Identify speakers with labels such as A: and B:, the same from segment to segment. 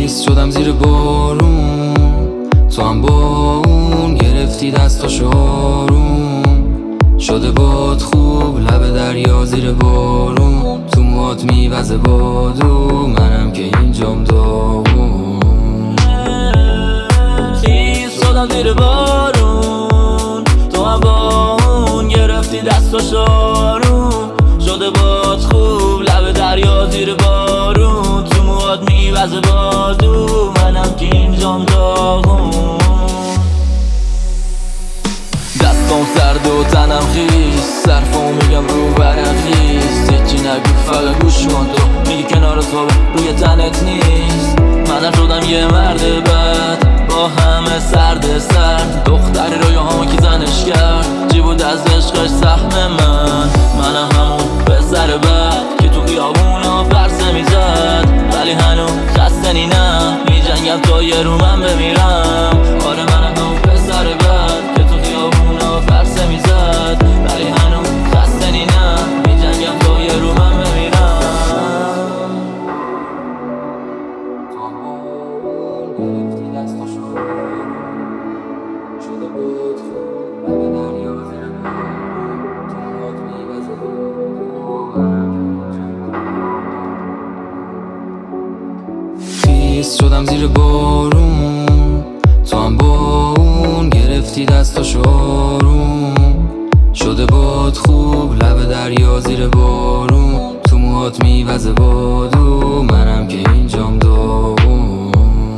A: خیس شدم زیر بارون، تو هم با اون گرفتی دستاشو آروم. شده باد خوب لب دریا زیر بارون، تو موهات میوزه بادو، منم که اینجام داغون.
B: خیس شدم زیر بارون، تو هم با اون گرفتی دستاشو آروم. شده باد خوب لب دریا زیر بارون، تو موهات میوزه بادو، منم که اینجام داغون. دستام سرد و تنم خیس، صرفمو میگم رو برخیز. هیچی نگو فقط گوش کن، تو میگی کنار تو روی تنت نیست. منم شدم یه مرد بد با همه سرد. دختری رویاهامو کی زنش کرد، چی بود از عشقش سهم منم همون پسر بد که تو خیابونا پرسه میزد، ولی هنوز خسته نه میجنگم تا یه رو من بمیرم. آره منم همون پسر بد که تو خیابونا پرسه میزد، ولی هنوز خسته نه میجنگم تا یه رو من بمیرم.
A: گرفتی دستاشو شده بود خوب لب دریا زیر بارون، تو موهات میوزه بادو، خیس شدم زیر بارون، تو هم با اون گرفتی دستاشو آروم. شده باد خوب لب دریا زیر بارون، تو موهات میوزه بادو، منم که اینجام داغون.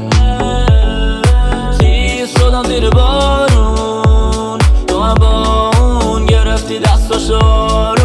B: خیس شدم زیر بارون، تو هم با اون گرفتی دستاشو